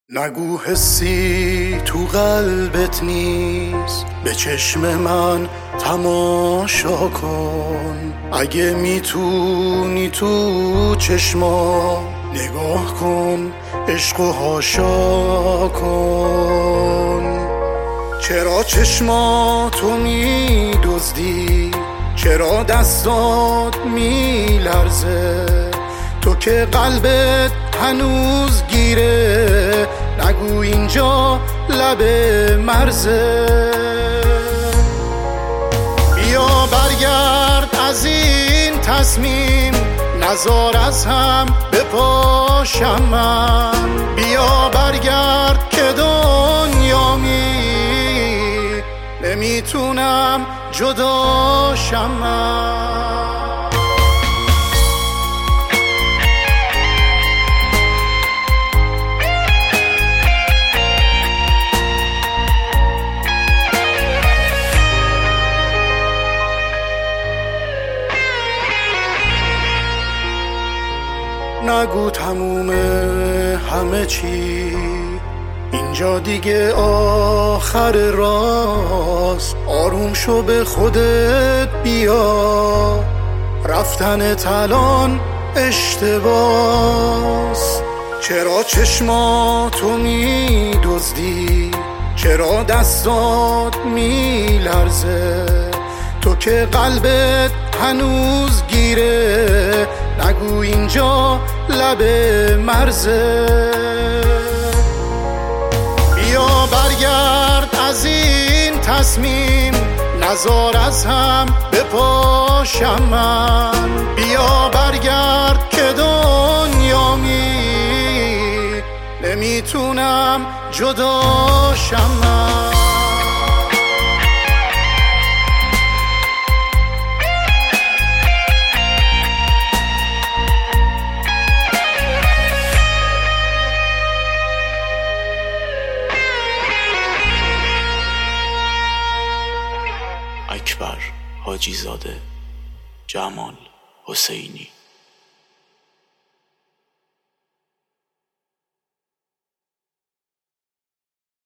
نگو حسی تو قلبت نیست، به چشم من تماشا کن. اگه میتونی تو چشما نگاه کن، عشق و حاشا کن. چرا چشماتو میدزدی؟ چرا دستات میلرزه؟ تو که قلبت هنوز گیره، نگو اینجا لب مرزه. بیا برگرد از این تصمیم، نزار از هم بپاشم من. بیا برگرد که دنیامی، نمیتونم جداشم من. نگو تمومه همه چی، اینجا دیگه آخر راست. آروم شو، به خودت بیا، رفتنت الان اشتباس. چرا چشماتو میدزدی؟ چرا دستات میلرزه؟ تو که قلبت هنوز گیره، نگو اینجا لب مرزه. بیا برگرد از این تصمیم، نزار از هم بپاشم من. بیا برگرد که دنیامی، نمیتونم جداشم من. اکبر حاجی زاده، جمال حسینی.